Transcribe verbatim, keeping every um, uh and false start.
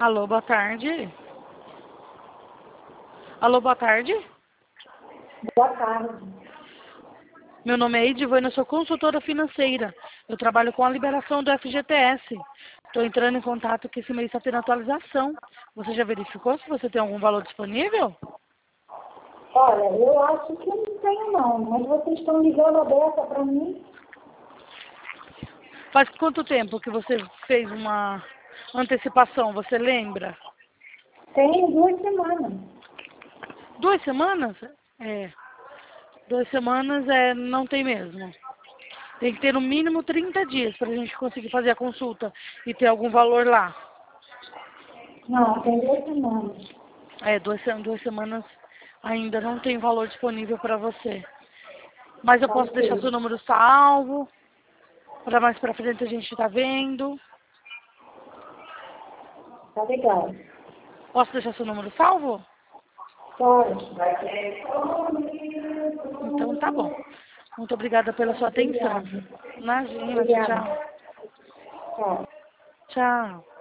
Alô, boa tarde. Alô, boa tarde. Boa tarde. Meu nome é Edivana, eu sou consultora financeira. Eu trabalho com a liberação do F G T S. Estou entrando em contato que esse mês está tendo atualização. Você já verificou se você tem algum valor disponível? Olha, eu acho que não tenho não, mas vocês estão ligando a dessa para mim? Faz quanto tempo que você fez uma antecipação, você lembra? Tem duas semanas. Duas semanas? É. Duas semanas é, não tem mesmo. Tem que ter no mínimo trinta dias para a gente conseguir fazer a consulta e ter algum valor lá. Não, tem duas semanas. É, duas, se- duas semanas ainda não tem valor disponível para você. Mas eu posso deixar Ok. seu número salvo, para mais para frente a gente tá vendo. Tá legal. Posso deixar seu número salvo? Pode. Então tá bom. Muito obrigada pela sua atenção. Obrigada. Imagina, Obrigada. tchau. Tchau. Tchau.